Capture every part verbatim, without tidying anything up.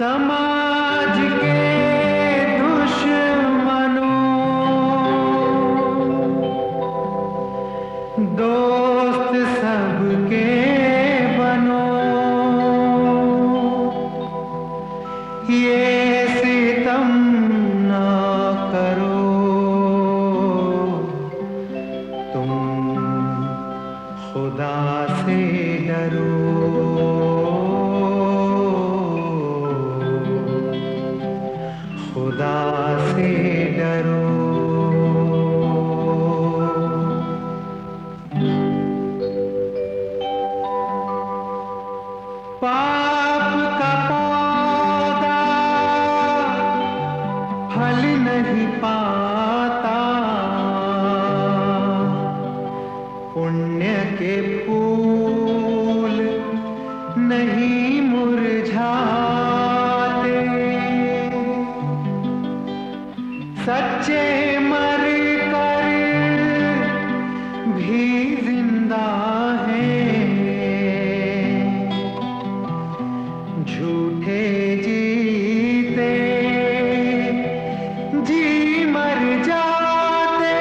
समाज के दुश्मनों दोस्त सबके बनो, ये सितम ना करो, तुम खुदा से डरो। खुदा से डरो। पाप का पौधा फल नहीं पाता, पुण्य के फूल नहीं मुरझाते, सच्चे मर कर भी जिंदा हैं, झूठे जीते जी मर जाते।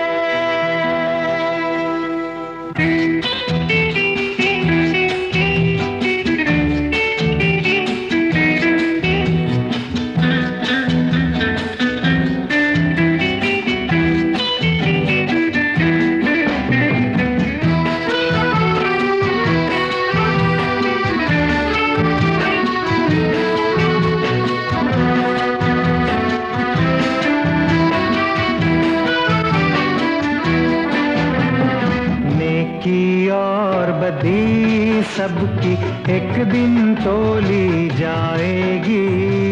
और बदी सबकी एक दिन तोली जाएगी,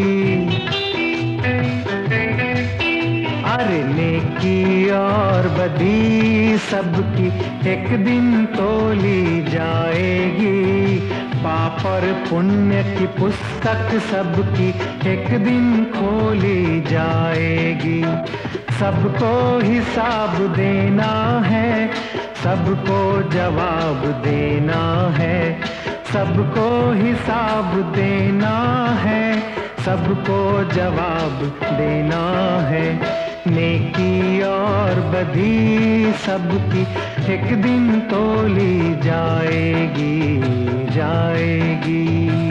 अरे नेकी और बदी सबकी एक दिन तोली जाएगी, पाप और पुण्य की पुस्तक सबकी एक दिन खोली जाएगी। सबको हिसाब देना है, सबको जवाब देना है, सबको हिसाब देना है, सबको जवाब देना है। नेकी और बदी सबकी एक दिन तोली जाएगी, जाएगी।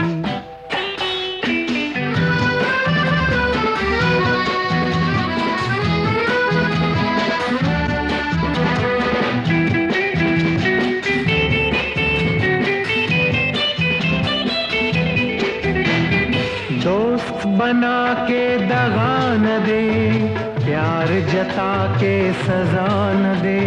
दोस्त बना के दगा न दे, प्यार जता के सजा न दे,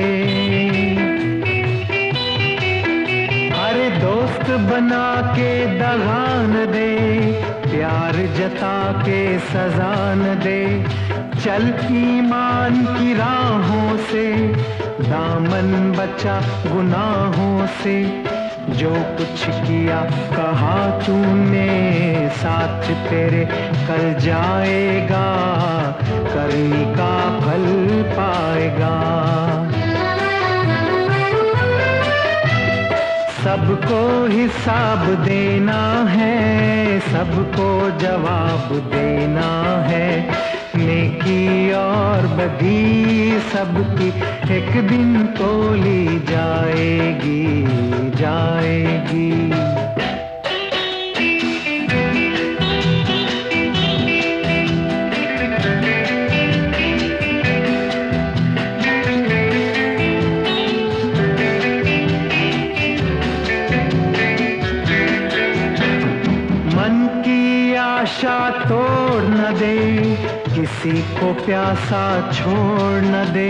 अरे दोस्त बना के दगा न दे, प्यार जता के सजा न दे। चल ईमान की राहों से, दामन बचा गुनाहों से, जो कुछ किया कहा तूने साथ तेरे कल जाएगा, करनी का फल पाएगा। सबको हिसाब देना है, सबको जवाब देना है। नेकी और बदी सबकी एक दिन तोली जाएगी, जाएगी। मन की आशा तोड़ न दे, किसी को प्यासा छोड़ न दे।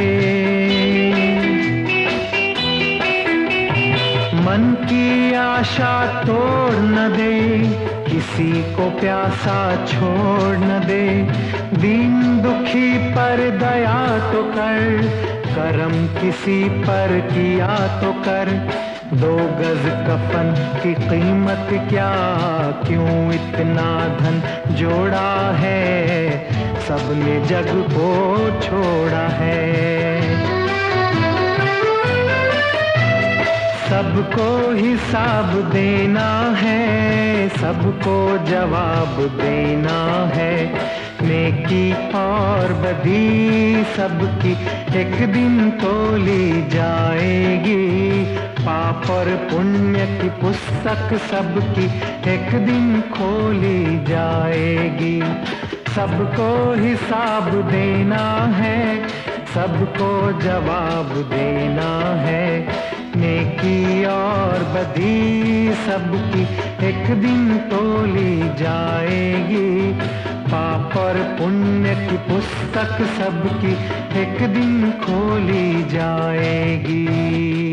मन की आशा तोड़ न दे, किसी को प्यासा छोड़ न दे। दीन दुखी पर दया तो कर, करम किसी पर किया तो कर। दो गज कफन की कीमत क्या, क्यों इतना धन जोड़ा है, सबने जग को छोड़ा है। सबको हिसाब देना है, सबको जवाब देना है। नेकी और बदी सबकी एक दिन तोली जाएगी, पाप और पुण्य की पुस्तक सबकी एक दिन खोली जाएगी। सबको हिसाब देना है, सबको जवाब देना है। नेकी और बदी सबकी एक दिन तोली जाएगी, पाप और पुण्य की पुस्तक सबकी एक दिन खोली जाएगी।